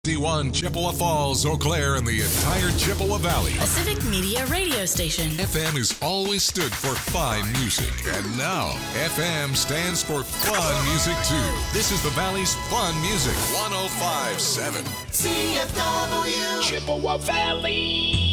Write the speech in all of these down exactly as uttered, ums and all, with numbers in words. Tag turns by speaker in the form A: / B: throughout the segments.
A: C one, Chippewa Falls, Eau Claire, and the entire Chippewa Valley.
B: A civic media radio station.
A: F M has always stood for fine music, and now F M stands for fun music too. This is the Valley's fun music. one oh five point seven
C: C F W
D: Chippewa Valley.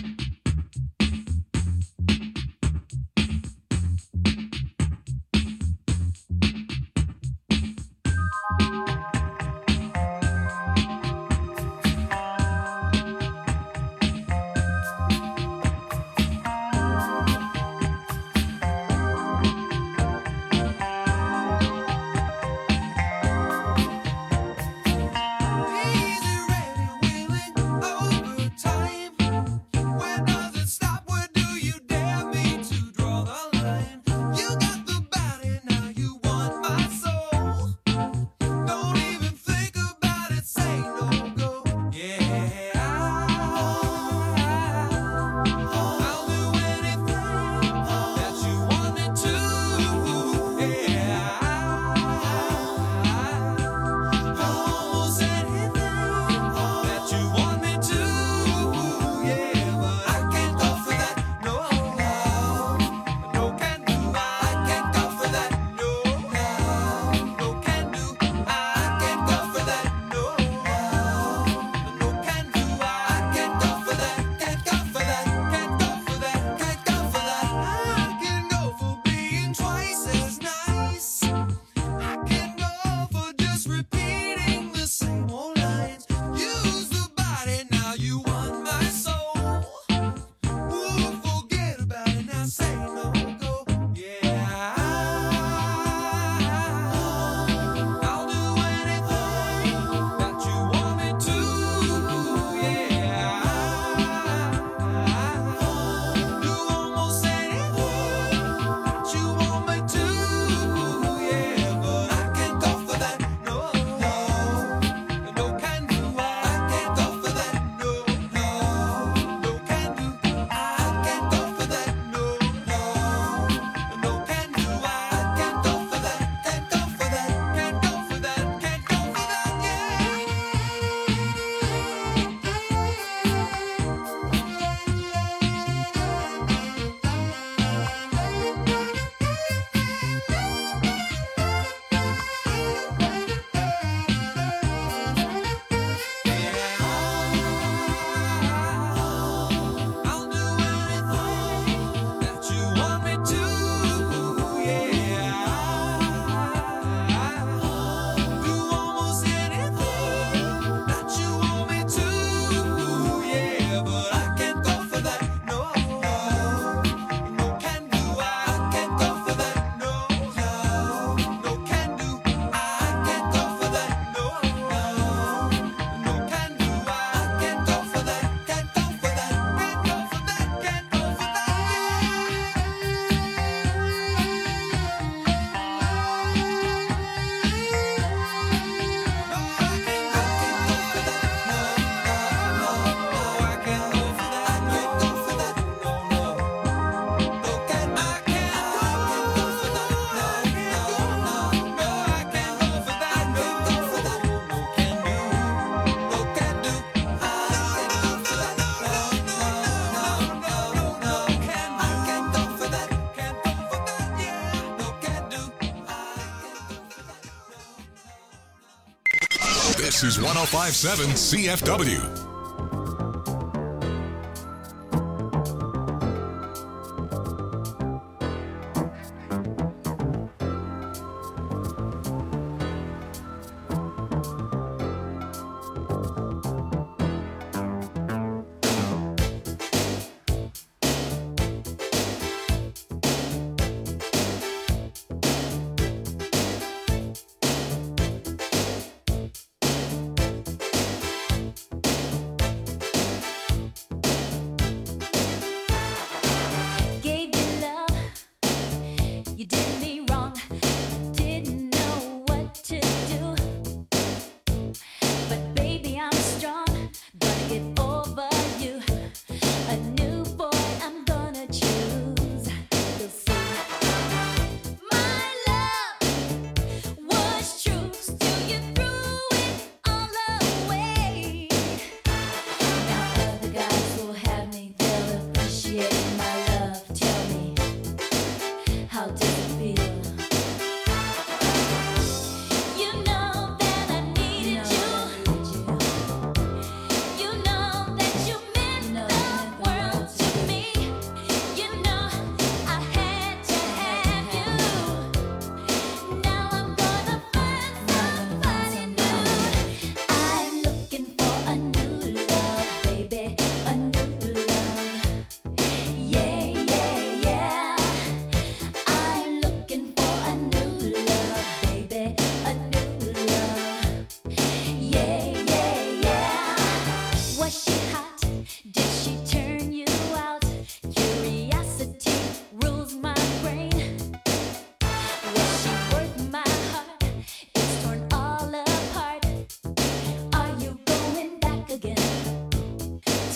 A: This is one oh five point seven C F W.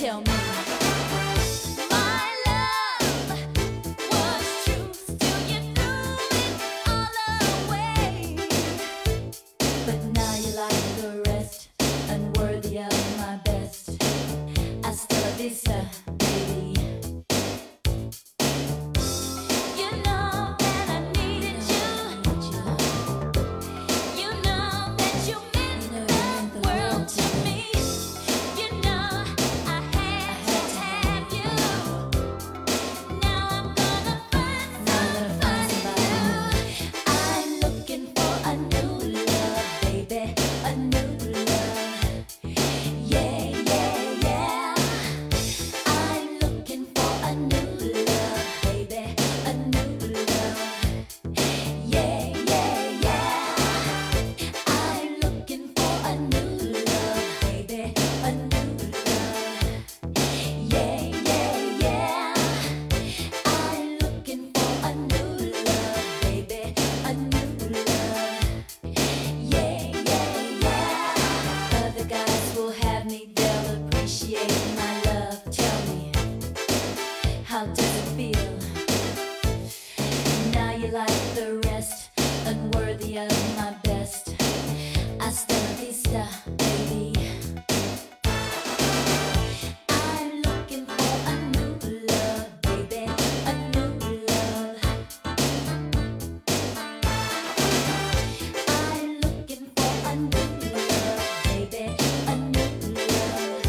E: tell me. My love was true, still you threw it all away. But now you like the rest, unworthy of my best. Hasta la vista, baby. You know that I needed you. You know that you meant the world to me. You know I had to have you. Now I'm gonna find somebody new. I'm looking for a new love, baby, a new love. Yeah, yeah, yeah. I'm looking for a new love, baby, a new love. Yeah, yeah, yeah. I'm looking for a new love, baby, a new love. Yeah, yeah, yeah. I'm looking for a new love, baby, a new love. Yeah, yeah, yeah. Other guys will have me, they'll appreciate my love. Tell me, how does it feel? Now you like the rest, unworthy of my best. Hasta la vista, baby. I'm looking for a new love, baby, a new love. I'm looking for a new love, baby, a new love.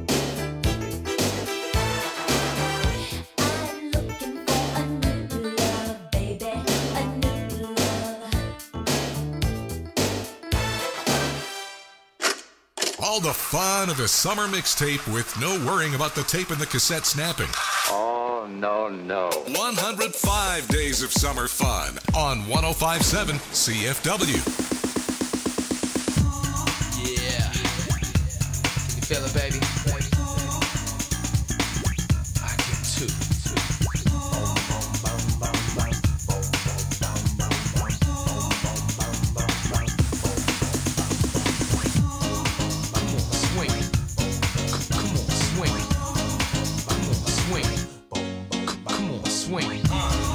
E: I'm looking for a new love, baby, a new love.
A: All the fun of a summer mixtape with no worrying about the tape and the cassette snapping.
F: Oh, no, no.
A: one hundred five days of summer fun on one oh five point seven C F W.
G: Yeah. Can you feel it, baby? I can too. Swing. Come on, swing. Come on, swing. Come on, swing.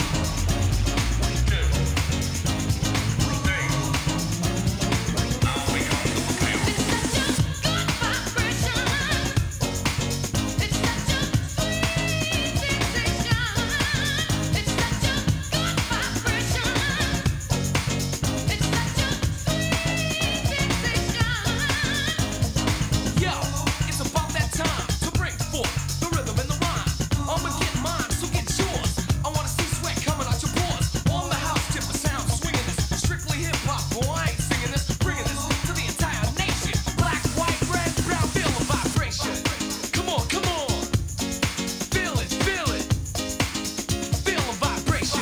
G: Yo, it's about that time to bring forth the rhythm and the rhyme. I'ma get mine, so get yours. I wanna see sweat coming out your pores. On the house, tip the sound, swinging this. Strictly hip hop, boy, I ain't singing this. Bringing this to the entire nation. Black, white, red, brown, feel the vibration. Come on, come on. Feel it, feel it. Feel the vibration.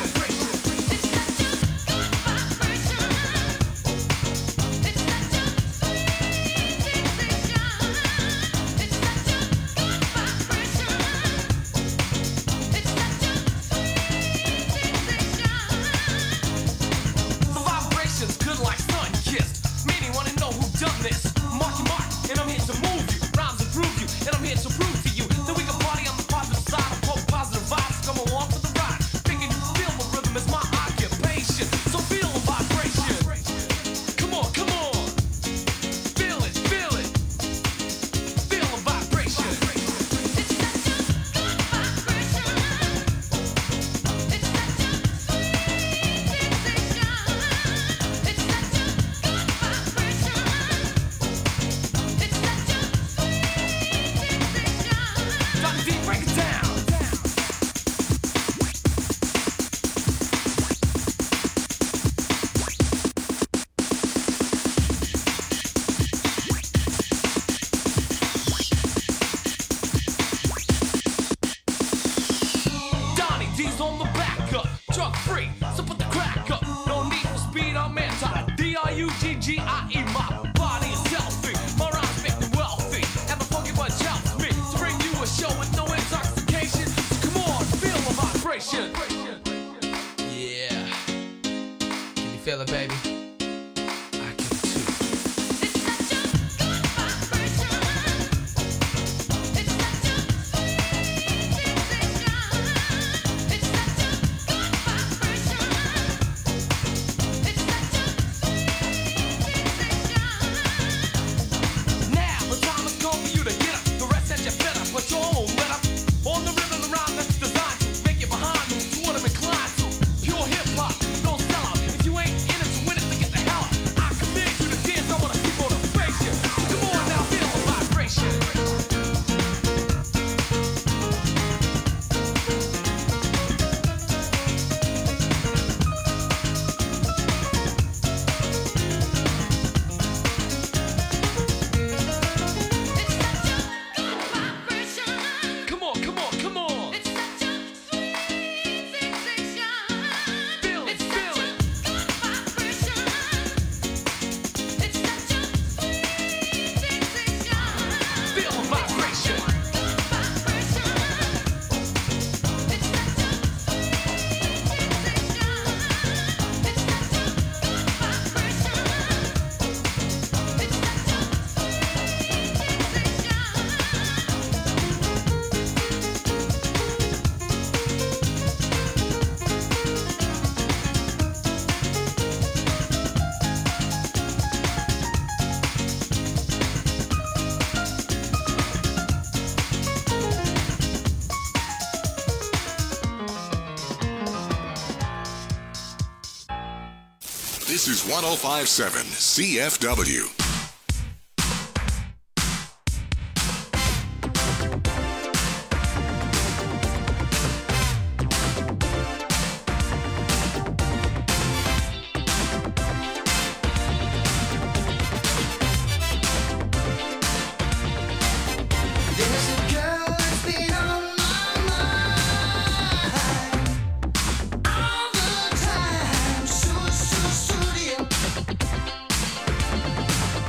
G: The vibration's good like sun kissed. Meaning wanna know who done this. Marky Mark, and I'm here to move you. Rhymes improve you, and I'm here to prove to you that we can party on the positive side of both positive vibes. Come along for the ride. Thinking you feel the rhythm is my occupation. So feel the vibration. Come on, come on. Feel it, feel it. Feel the vibration. Doctor D, break it down. Donnie D's on the back up, drug free, so put the crack up. No need for speed, I'm anti. D R U G G I E, my body is healthy. My rhymes make me wealthy, and the funky bunch helps me to bring you a show with no intoxication. So come on, feel the vibration. Yeah. Can you feel it, baby? I can too.
E: It's such a good vibration. It's such a
A: This is one oh five point seven C F W.
C: There's a girl that's been on my mind all the time. So, so, so dear.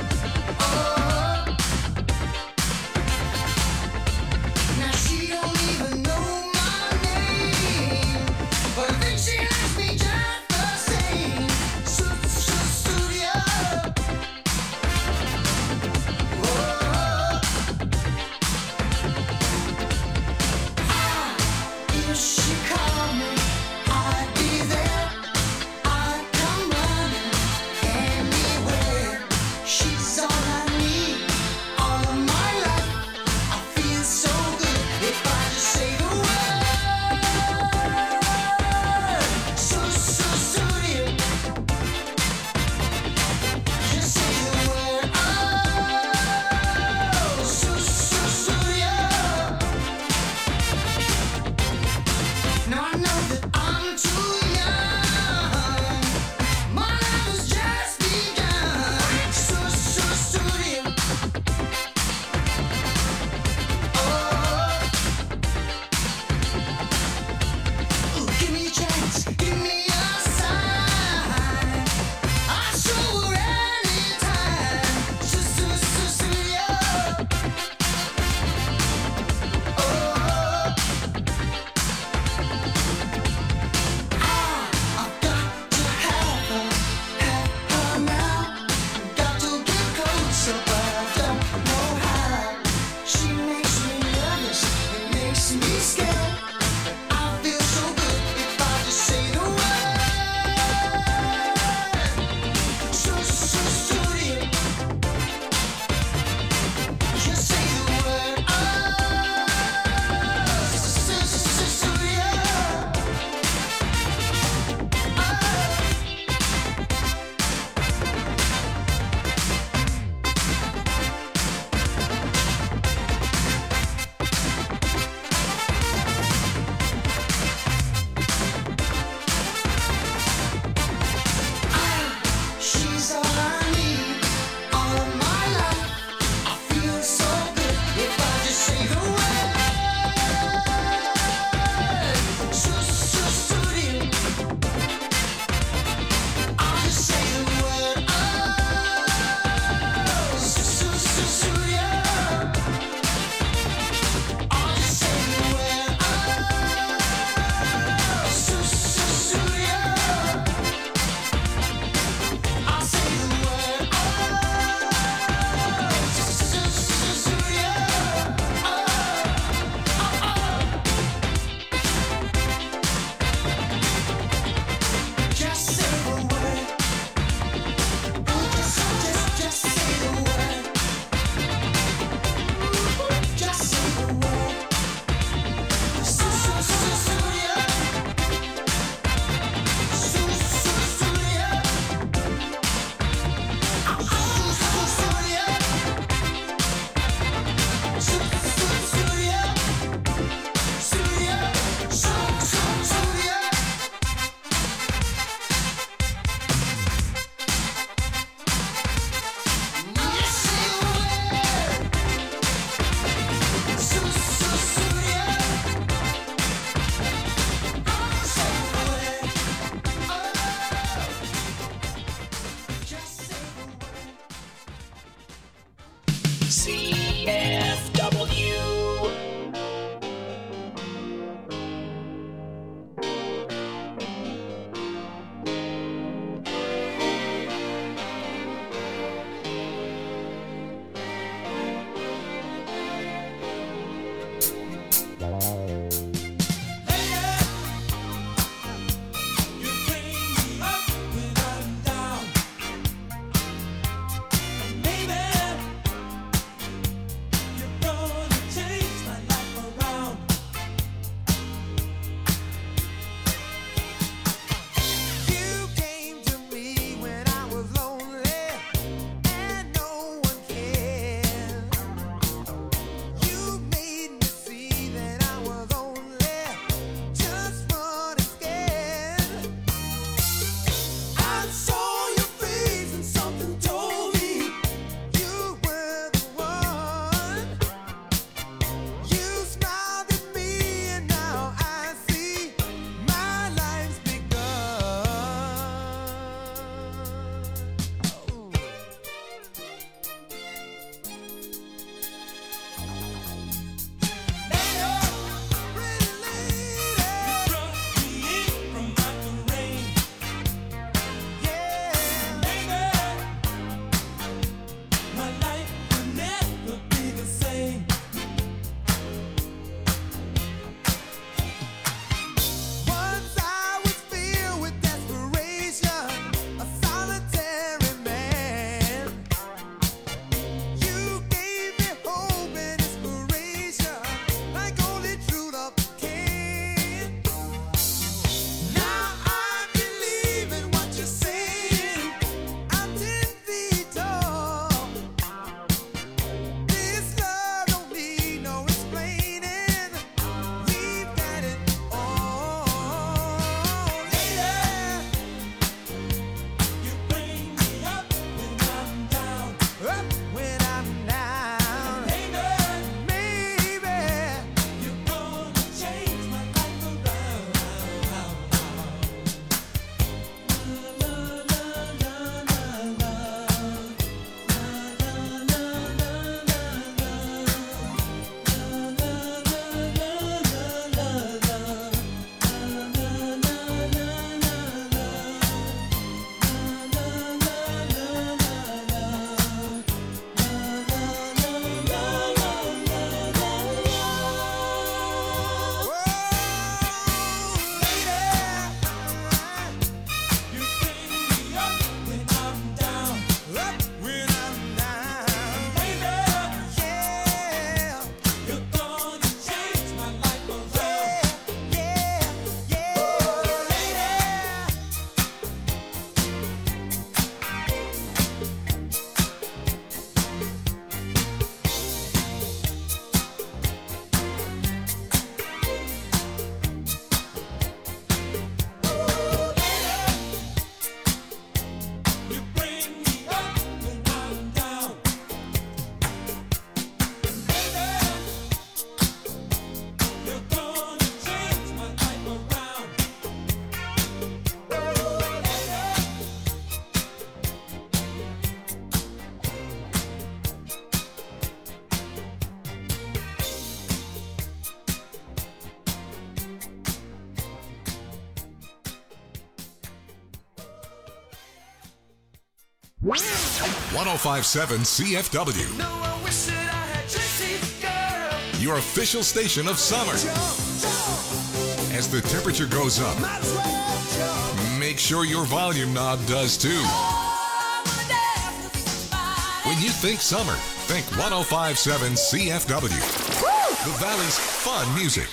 A: one oh five point seven C F W,
C: No, I wish that I had your teeth, girl.
A: your official station of summer.
C: Jump, jump,
A: As the temperature goes up,
C: might as well jump.
A: make sure your volume knob does too.
E: I wanna dance with somebody.
A: When you think summer, think one oh five point seven C F W. The Valley's fun music.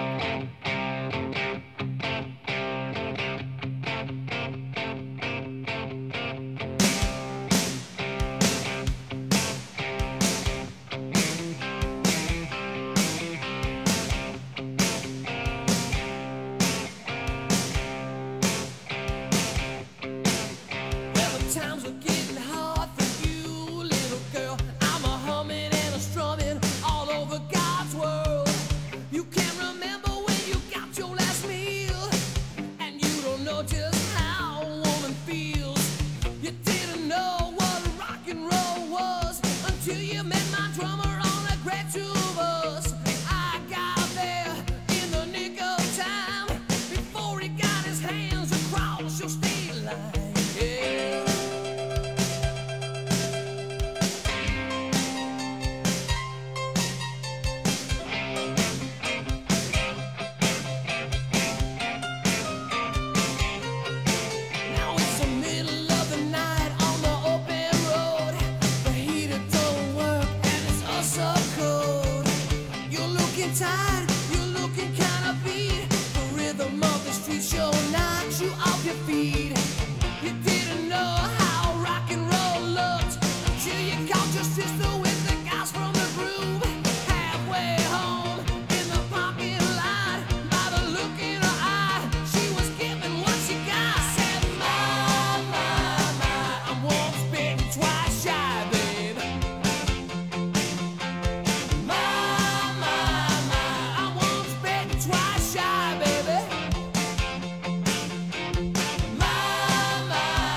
G: Well, the times were getting hard for you, little girl. I'm a humming and a strumming all over God's world. You can't remember when you got your last meal, and you don't know just how a woman feels. You didn't know what rock and roll was until you met my drummer on a great tour bus. I got there in the nick of time before he got his hands across your state line. Yeah. Now it's the middle of the night on the open road. The heater don't work and it's us so cold. You're looking tired, you're looking kinda beat. The rhythm of the street show knocks you off your feet. You didn't know how rock and roll looked until you caught your sister with the guys from the groove. Halfway home in the parking lot, by the look in her eye, she was giving what she got. Said, my, my, my, I'm once bitten, twice shy, babe. My, my, my, I'm once bitten, twice shy, baby. My, my,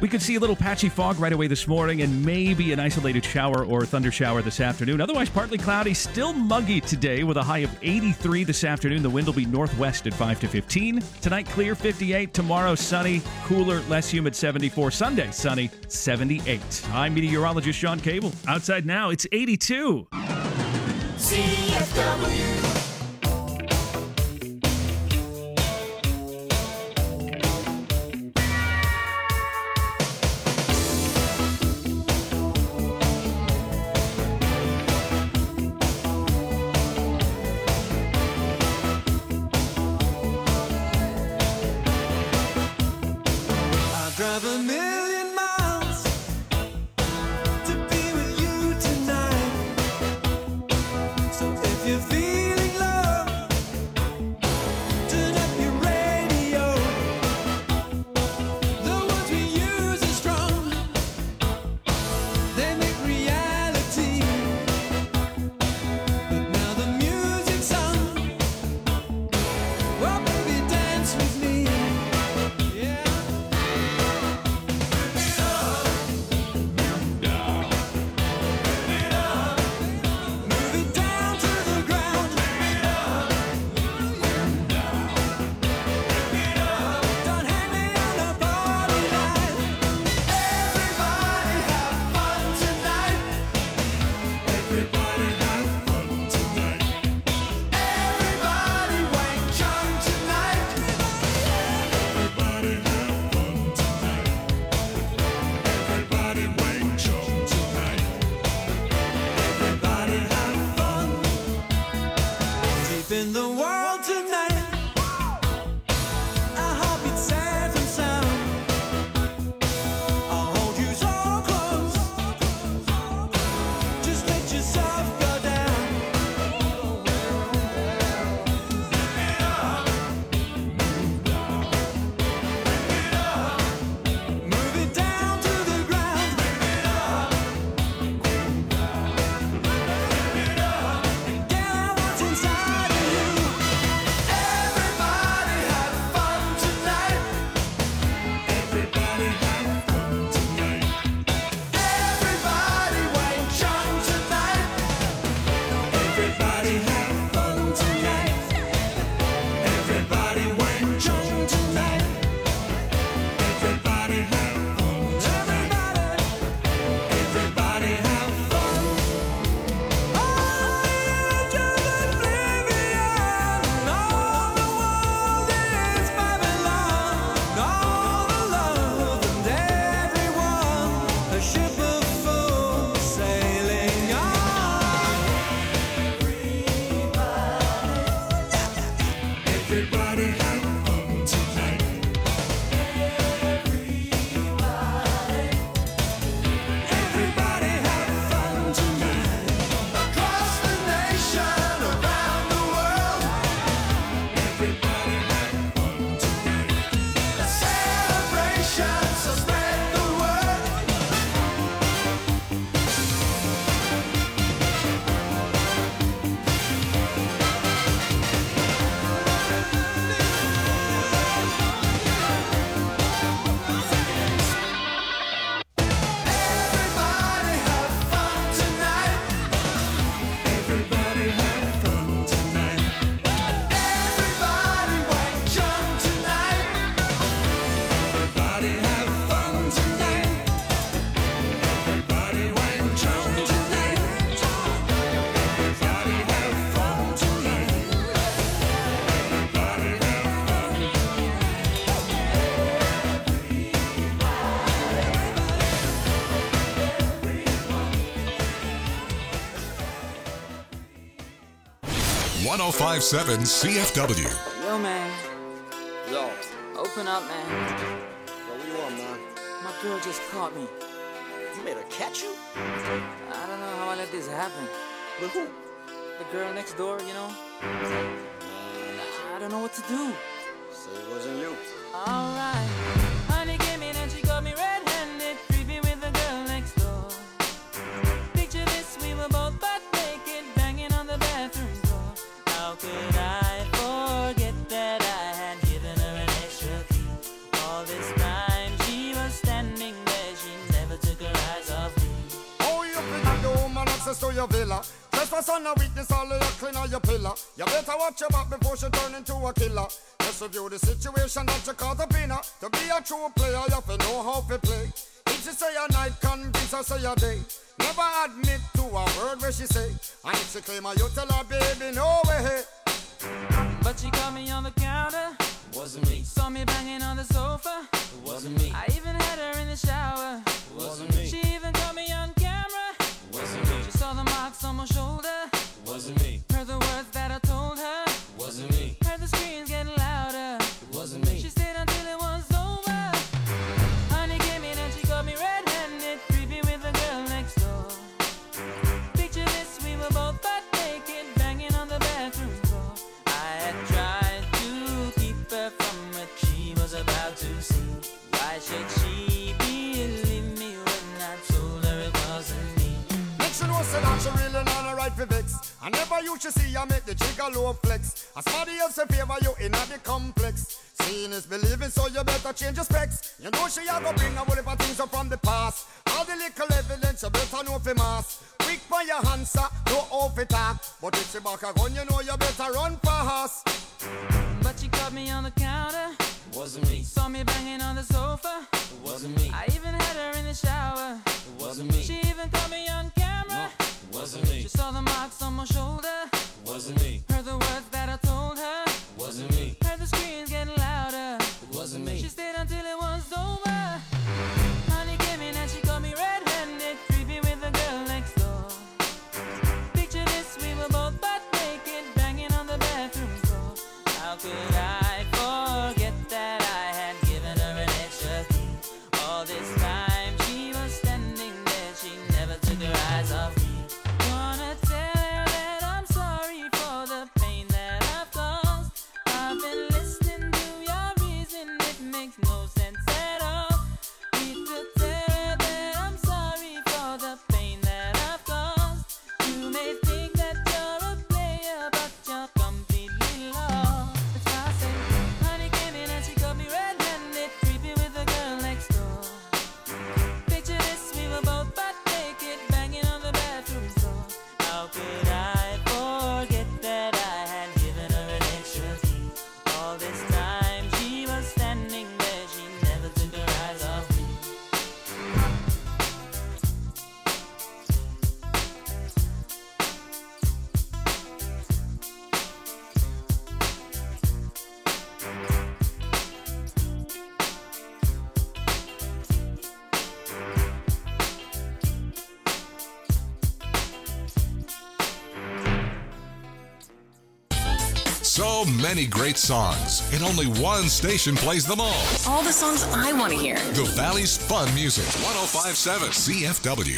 H: We could see a little patchy fog right away this morning and maybe an isolated shower or thunder shower this afternoon. Otherwise, partly cloudy, still muggy today with a high of eighty-three this afternoon. The wind will be northwest at five to fifteen. Tonight, clear, fifty-eight. Tomorrow, sunny, cooler, less humid, seventy-four. Sunday, sunny, seventy-eight. I'm meteorologist Sean Cable. Outside now, it's eighty-two.
C: C F W.
G: Drive a million miles to be with you tonight. So if you're feeling love, turn up your radio. The words we use are strong, they make reality. But now the music's on. Well, baby, dance with me. Yeah. In the world tonight, I hope it's safe and sound. I'll hold you so close, just let yourself go down. Move it down to the ground. Get what's inside.
A: one oh five point seven C F W.
I: Yo, man.
F: Yo,
I: Open up, man.
F: yo, what you want, man?
I: My girl just caught me.
F: You made her catch you?
I: I don't know how I let this happen.
F: With who?
I: The girl next door, you know? I don't know what to do.
F: So it wasn't you.
I: Alright. Honey came in and she got me red-handed, creepy with the girl next door. Picture this, we were both butt naked, banging on the bathroom door. How could I forget that I had given her an extra key? All this time she was standing
J: to your villa. Trespass on a weakness, all of your clean on your pillar. You better watch your back before she turn into a killer. Just review the situation that you caught up in her. To be a true player, you have to know how to play. If she say a night, convince her say a day. Never admit to a word where she say. And if she claim her, you tell her, baby, no way.
I: But she caught me on the counter.
K: Wasn't me.
I: Saw me banging on the sofa.
K: Wasn't me.
I: I even had her in the shower.
K: Wasn't me.
I: She even caught me on camera.
K: Wasn't me.
I: She saw the marks on my shoulder.
K: Wasn't me.
I: Heard the words that I told her.
K: Wasn't me.
I: Heard the screams getting louder.
K: Wasn't me.
I: She stayed until it was over. Honey came in and she got me red-handed, creepy with the girl next door. Picture this, we were both butt naked, banging on the bathroom floor. I had tried to keep her from what she was about to see. Why should she believe me when I told her it wasn't me?
J: Make sure know say that she really not a right for vex. I never used to see I make the jigger low flex. As somebody else in favor you in the complex. Seeing is believing, so you better change your specs. You know she a go bring a whole heap of things up from the past. All the little evidence you better know for mass. Quick for your answer, no off it talk. But if she back a gun, you know you better run fast.
I: But she caught me on the counter.
K: Wasn't me.
I: Saw me banging on the sofa.
K: Wasn't me.
I: I even had her in the shower.
K: Wasn't me.
I: She even caught me on camera.
K: No, wasn't me.
I: She saw the marks on my shoulder.
K: Wasn't me.
I: Heard the words that I told her.
K: Wasn't me.
I: Heard the screams getting louder.
K: Wasn't me.
I: She stayed until it was over. Honey came in and she caught me red-handed, creepy with the girl next door. Picture this, we were both butt naked, banging on the bathroom floor. How could I forget that I had given her an extra key? All this time she was standing there, she never took her eyes off me. Wanna tell her that I'm sorry for the pain that I've caused. I've been listening to your reason, it makes no sense at all. Need to tell her that I'm sorry for the pain that I've caused. You may think that you're a player, but you're completely lost. That's why I say, honey came in and she got me red-handed, creepy with the girl next door. Picture this, we were both butt naked, banging on the bathroom floor. How could I forget that I had given her an extra key? All this time she was standing there, she never took her eyes off me.
A: So many great songs, and only one station plays them all.
B: All the songs I want to hear.
A: The Valley's Fun Music, one oh five point seven C F W.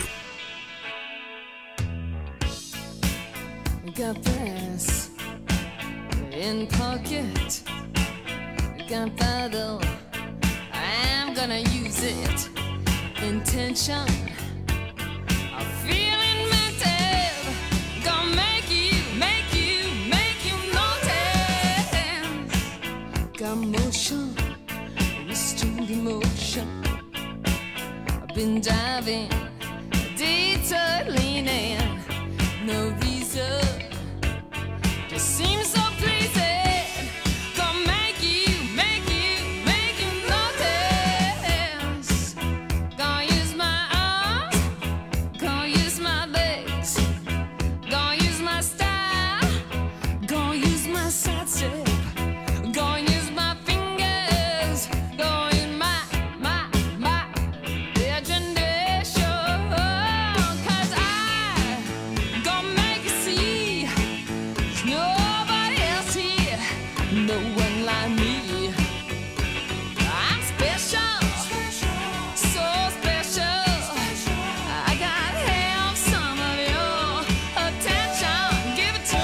L: Got this in pocket, gunpowder, I'm gonna use it. Intention, I'm feeling mental, gonna make you, make you, make you notice. Got motion, restrained emotion, I've been diving, detour leaning, no reason. Just seems so pleasing. Gonna make you, make you, make you notice. Gonna use my arms, gonna use my legs, gonna use my style, gonna use my side step, gonna use my fingers, gonna use my, my, my imagination. 'Cause I gonna make you see. Nobody else here, no one like me. I'm special, so special. I gotta have some of your attention. Give it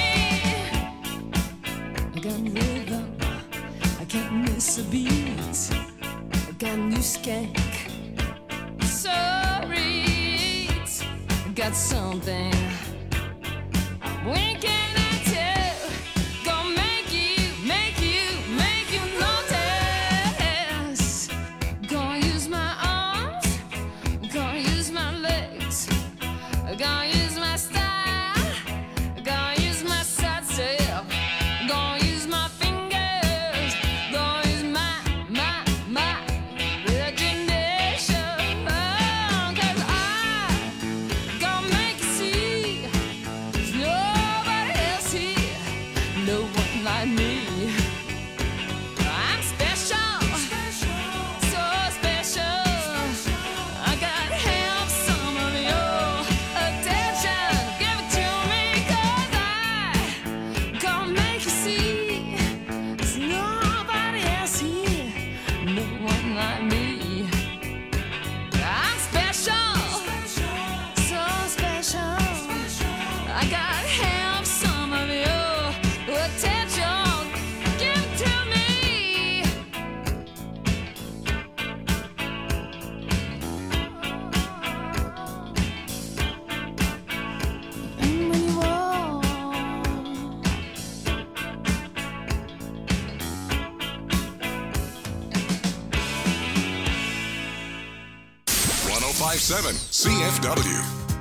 L: to me. I got rhythm, I can't miss a beat. I got new skank, sorry. I got something. Winking at you, gonna make you, make you, make you notice. Gonna use my arms, gonna use my legs, gonna use my
A: five point seven C F W.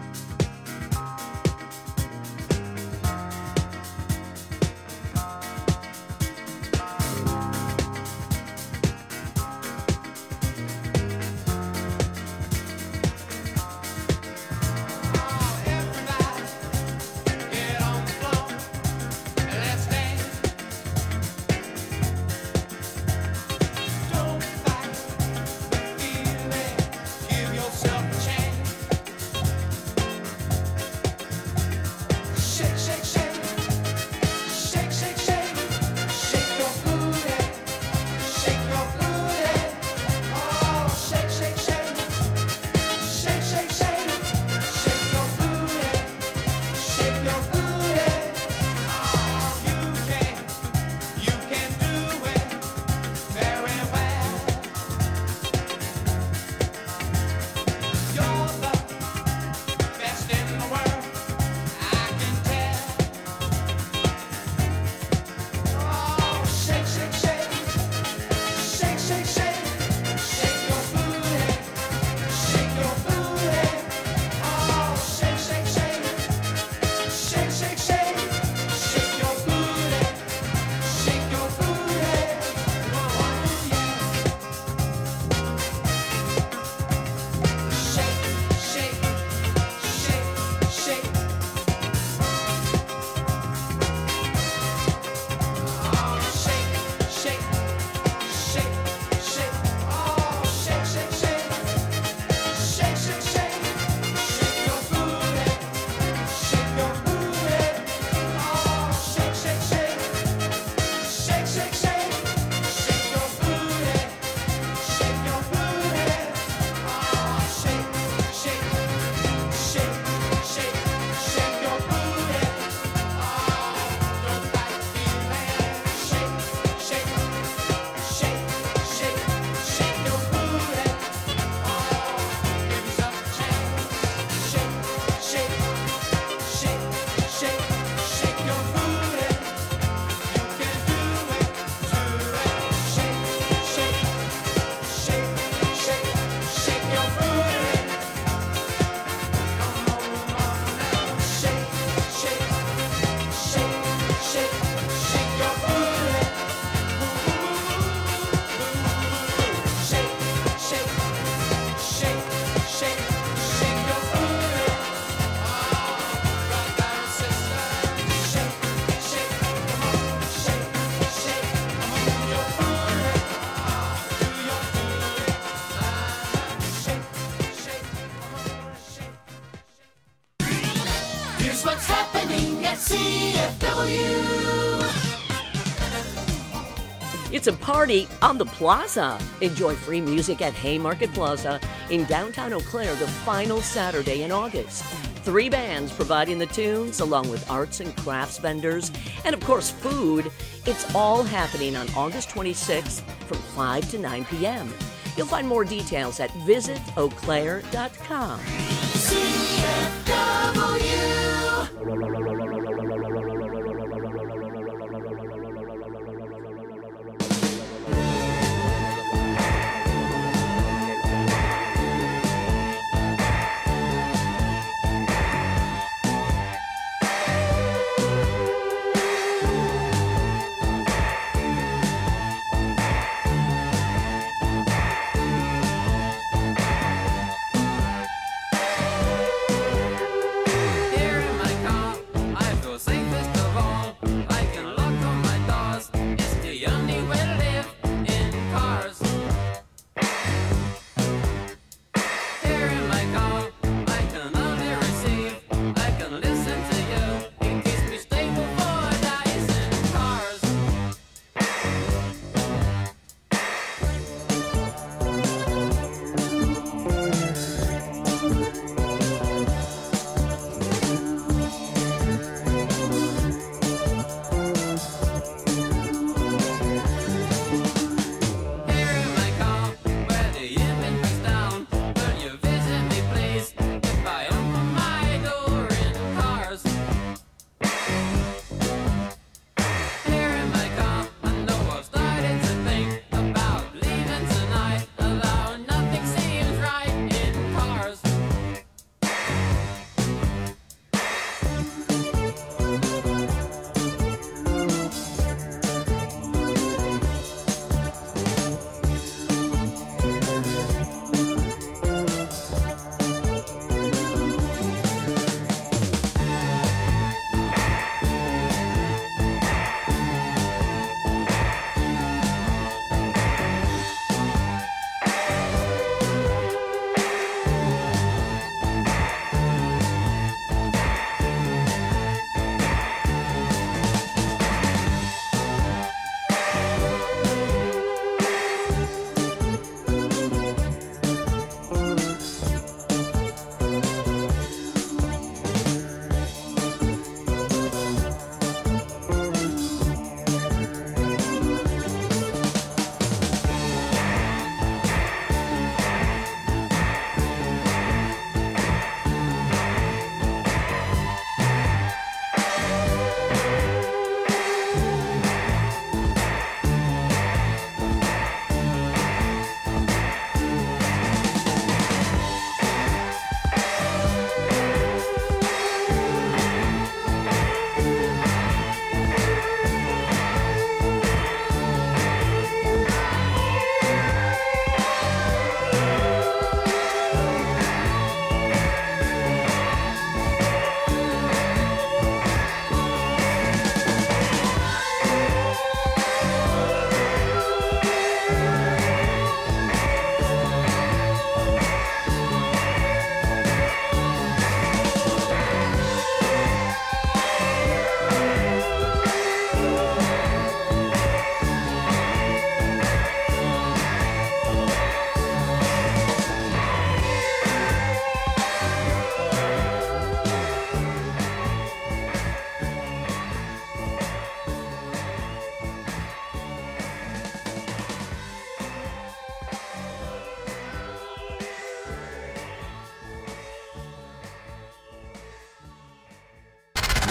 C: What's happening at C F W?
M: It's a party on the plaza. Enjoy free music at Haymarket Plaza in downtown Eau Claire the final Saturday in August. Three bands providing the tunes, along with arts and crafts vendors, and of course food. It's all happening on August twenty-sixth from five to nine p.m. You'll find more details at visit eau claire dot com.
C: C F W.
N: Here in my car,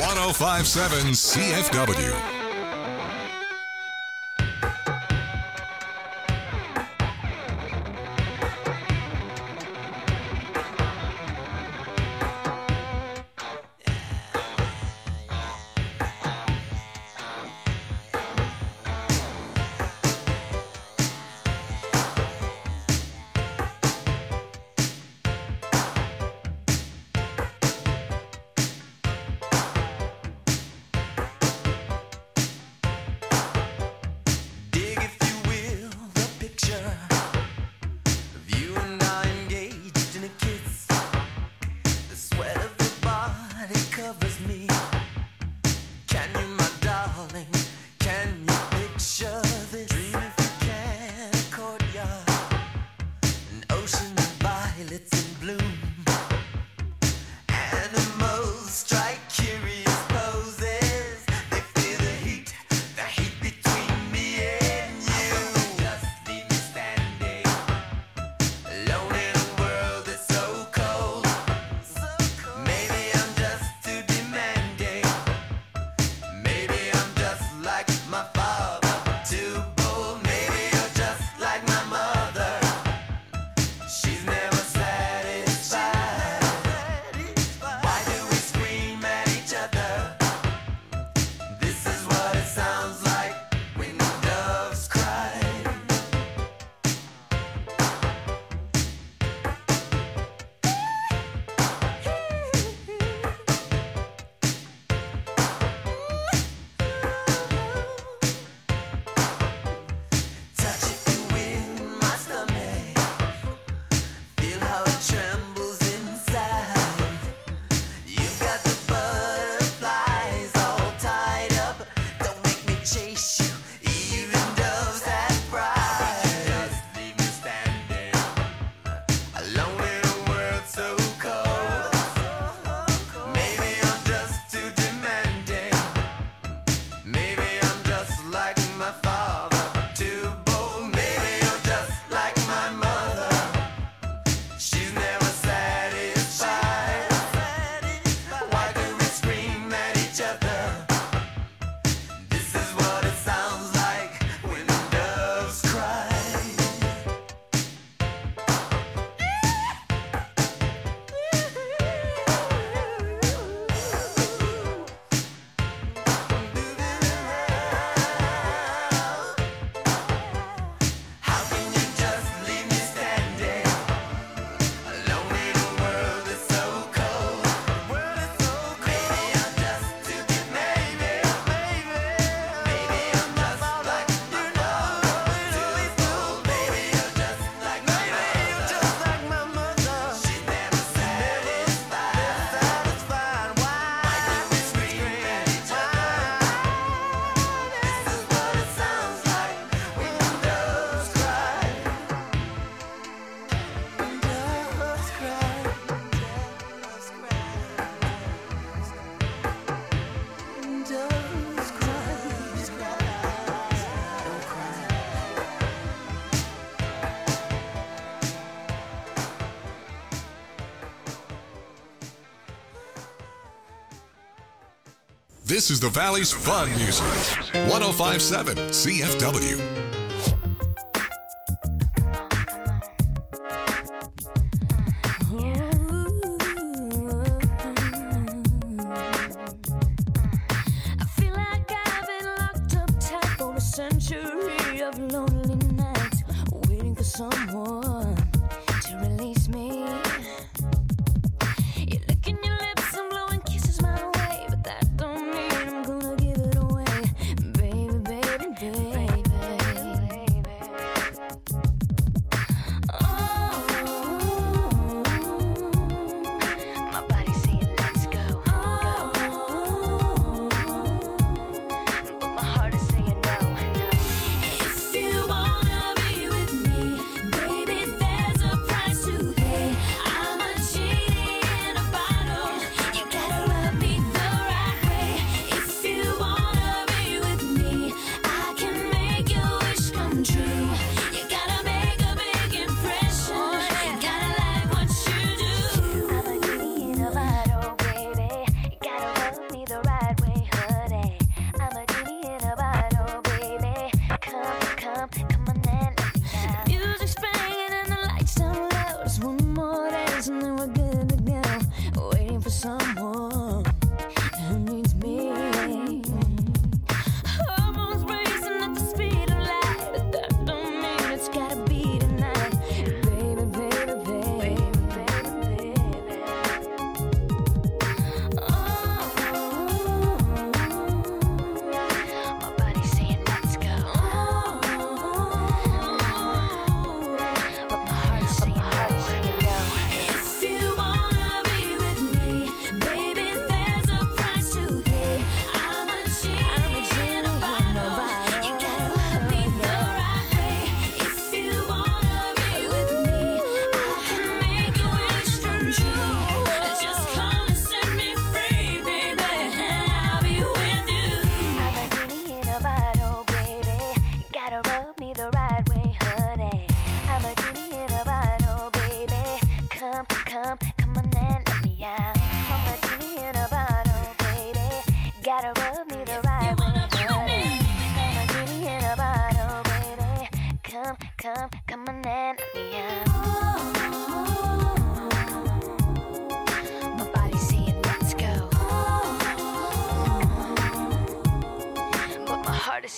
A: one oh five point seven C F W. This is the Valley's fun music. one oh five point seven C F W.
E: I feel like I've been locked up tight for a century of lonely nights, waiting for someone to release me. You're licking your lips and blowing kisses my way, but that don't mean I'm gonna give it away, baby, baby, baby. Oh,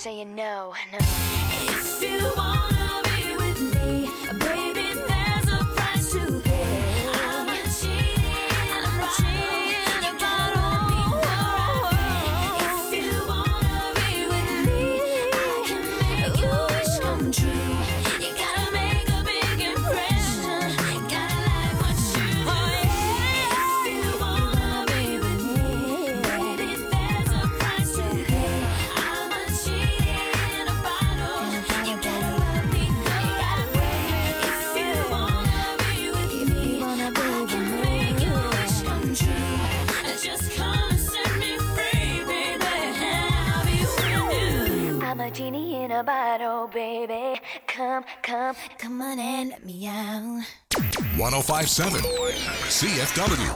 E: saying no, no. If you wanna be with me, baby, there's a price to pay. I'm a cheating, I'm a cheating about all. If you wanna be with me, I can make your wish come true. You gotta make a big impression. Gotta like what you do. If you wanna be with me, baby, there's a price to pay. I'm a cheating in a bottle. You gotta love me, you gotta pay. If you wanna be with me, I can make your wish come true. Just come and set me free, baby. I'll be with you. I'm a genie in a bottle, baby. Come, come, come on and let me out.
A: one oh five point seven C F W.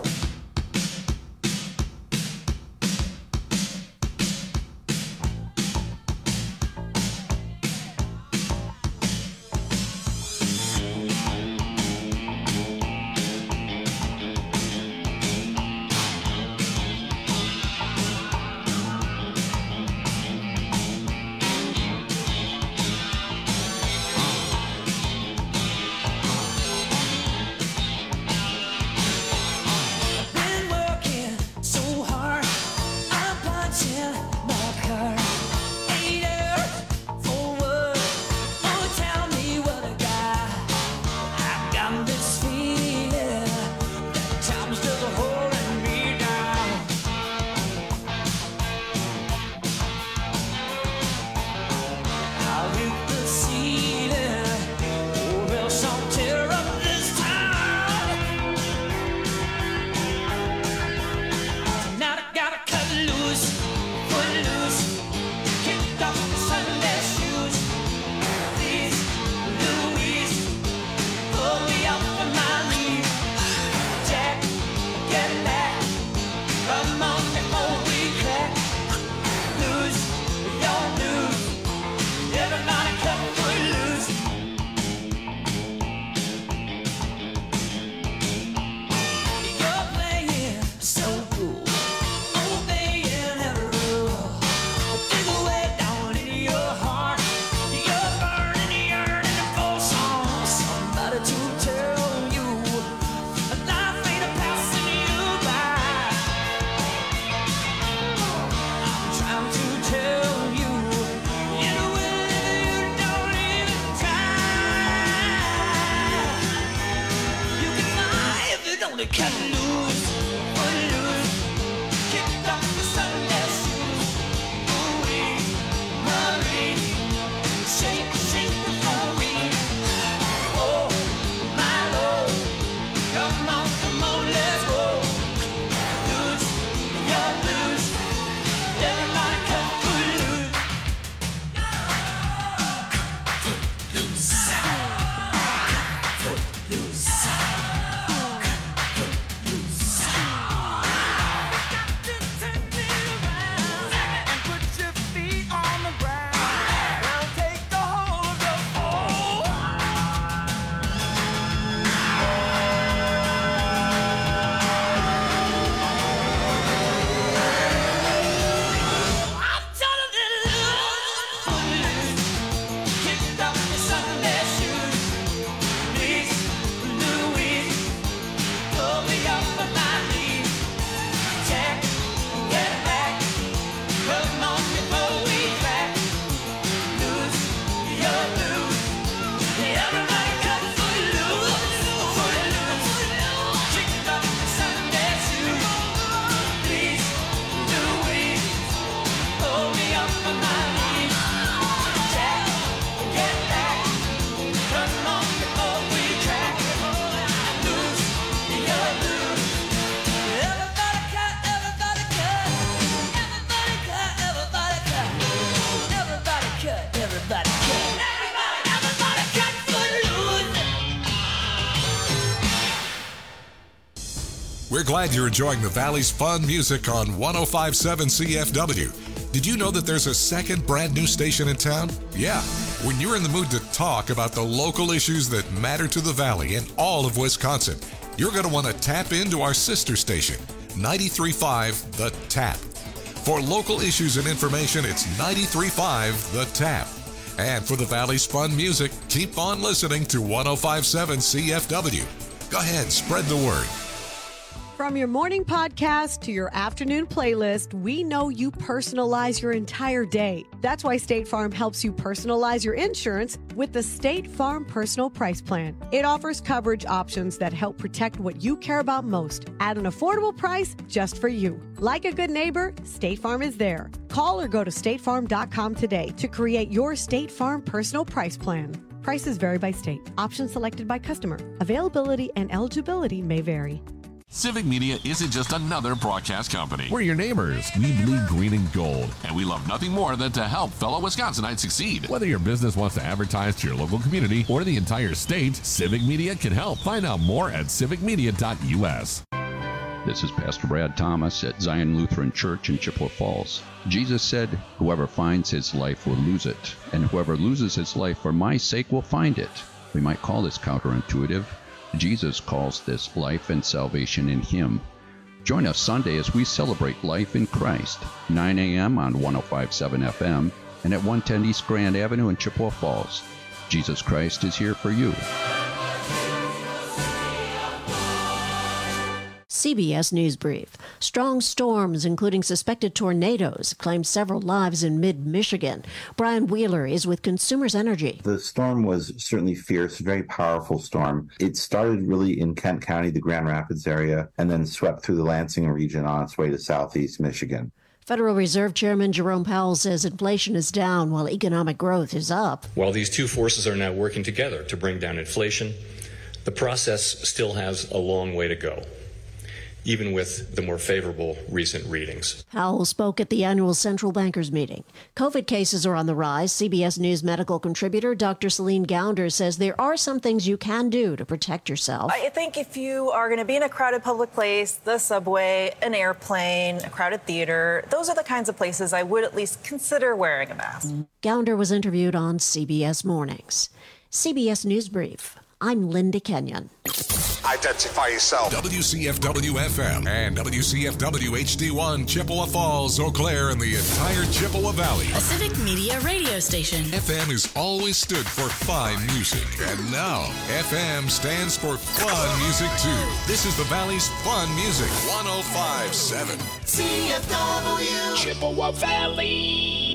I: Been working so hard, I'm punching my card. Eight hours for what? Oh, tell me what I got. I got this feeling that time's just holding me down. I'll hit the ceiling, or else I'll tear up this town. Now I gotta cut loose, foot loose, kicked off the Sunday shoes. Please, Louise, pull me up on my knees. Jack, get back, come on before we crack. Lose your blues, everybody cut foot loose. You're playing so cool, obeying every rule. Dig away down into your heart. You're burning, yearning for some somebody to tell you life ain't a passing you by. I'm trying to tell you in a way you don't even try. You can fly if you don't cut loose, foot loose, kicked off the Sunday shoes. Ooh-wee, Marie, shake, shake before we. Oh, my Lord, come on, come on, let's go. Loose, you're loose, everybody cut foot loose.
A: We're glad you're enjoying the Valley's fun music on one oh five point seven C F W. Did you know that there's a second brand new station in town? Yeah. When you're in the mood to talk about the local issues that matter to the Valley and all of Wisconsin, you're going to want to tap into our sister station, ninety-three point five The Tap. For local issues and information, it's ninety-three point five The Tap. And for the Valley's fun music, keep on listening to one oh five point seven C F W. Go ahead, spread the word.
N: From your morning podcast to your afternoon playlist, we know you personalize your entire day. That's why State Farm helps you personalize your insurance with the State Farm Personal Price Plan. It offers coverage options that help protect what you care about most at an affordable price just for you. Like a good neighbor, State Farm is there. Call or go to state farm dot com today to create your State Farm Personal Price Plan. Prices vary by state. Options selected by customer. Availability and eligibility may vary.
O: Civic Media isn't just another broadcast company.
P: We're your neighbors. We bleed green and gold.
O: And we love nothing more than to help fellow Wisconsinites succeed.
P: Whether your business wants to advertise to your local community or the entire state, Civic Media can help. Find out more at civic media dot U S.
Q: This is Pastor Brad Thomas at Zion Lutheran Church in Chippewa Falls. Jesus said, "Whoever finds his life will lose it, and whoever loses his life for my sake will find it." We might call this counterintuitive. Jesus calls this life and salvation in him. Join us Sunday as we celebrate life in Christ, nine a.m. on one oh five point seven F M and at one ten East Grand Avenue in Chippewa Falls. Jesus Christ is here for you.
R: C B S News Brief. Strong storms, including suspected tornadoes, claimed several lives in mid-Michigan. Brian Wheeler is with Consumers Energy.
S: The storm was certainly fierce, a very powerful storm. It started really in Kent County, the Grand Rapids area, and then swept through the Lansing region on its way to southeast Michigan.
R: Federal Reserve Chairman Jerome Powell says inflation is down while economic growth is up.
T: While these two forces are now working together to bring down inflation, the process still has a long way to go, even with the more favorable recent readings.
R: Powell spoke at the annual central bankers meeting. COVID cases are on the rise. C B S News medical contributor Doctor Celine Gounder says there are some things you can do to protect yourself.
U: I think if you are going to be in a crowded public place, the subway, an airplane, a crowded theater, those are the kinds of places I would at least consider wearing a mask.
R: Gounder was interviewed on C B S Mornings. C B S News Brief. I'm Linda Kenyon.
A: Identify yourself. W C F W F M and W C F W H D one, Chippewa Falls, Eau Claire, and the entire Chippewa Valley.
B: A Civic Media radio station.
A: F M has always stood for fine music, and now F M stands for fun music too. This is the Valley's fun music. one oh five point seven
C: C F W
D: Chippewa Valley.